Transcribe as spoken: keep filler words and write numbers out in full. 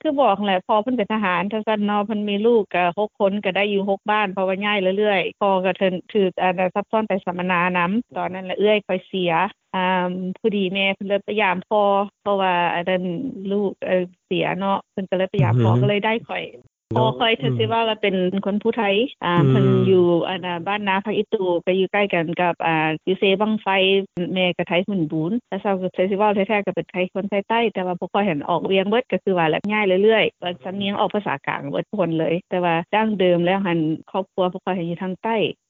คือบอกแหละพ่อเพิ่นเป็นทหารจังซั่นเนาะเพิ่นมีลูกก็หกคนก็ได้อยู่หกบ้านเพราะว่าย้ายเรื่อยๆพ่อก็เทินถืออ่าซับซ้อนไปสัมมนานํตอนนั้นแหละเอื้อยค่อยเสียอ่าพอดีแม่เพิ่นเลยไปยามพ่อเพราะว่าอันนั้นลูกเอ่อเสียเนาะเพิ่นก็เลยไปยามพ่อก็เลยได้ข่อยพ่อค่อยถือสิว่าว่าเป็นคนผู้ไทยอ่าเพิ่นอยู่อันน่ะบ้านนาภาคอีตูก็อยู่ใกล้กันกับอ่าอยู่เซบังไฟแม่ก็ไทยหุ่นบูนแต่เซาก็สิว่าแท้ๆก็เป็นไทยคนไทยใต้แต่ว่าบ่ค่อยเห็นออกเวียงเบิดก็คือว่าแหละย้ายเรื่อยๆว่าสำเนียงออกภาษากลางเบิดคนเลยแต่ว่าดั้งเดิมแล้วหันครอบครัวบ่ค่อยเห็นอยู่ทางใต้